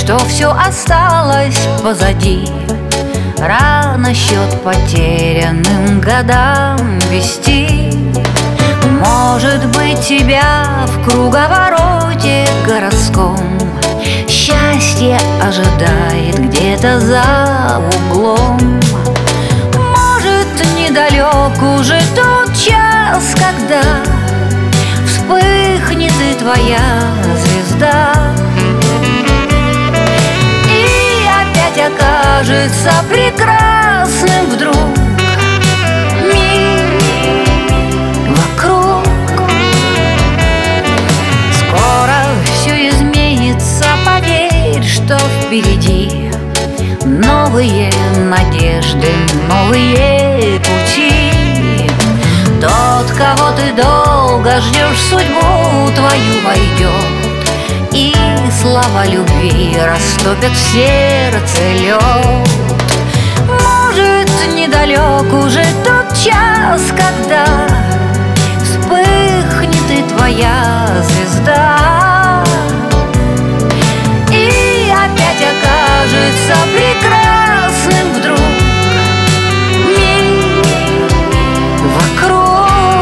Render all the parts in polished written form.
что все осталось позади. Рано счет потерянным годам вести. Может быть, тебя в круговороте городском счастье ожидает где-то за углом. Может, недалек уже тот час, когда вспыхнет и твоя звезда, и опять окажется прекрасным вдруг мир вокруг. Скоро все изменится, поверь, что впереди новые надежды, новые пути. Тот, кого ты долго ждешь, в судьбу твою войдет, и слова любви растопят в сердце лед. Может, недалек уже тот час, когда вспыхнет и твоя звезда, и опять окажется прекрасным вдруг мир вокруг.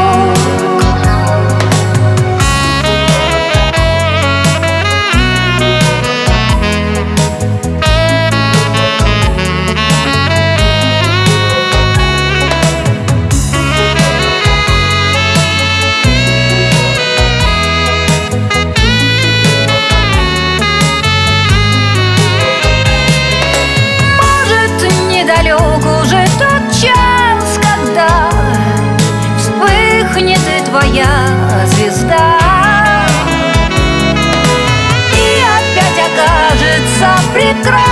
Уже тот час, когда вспыхнет и твоя звезда, и опять окажется прекрасным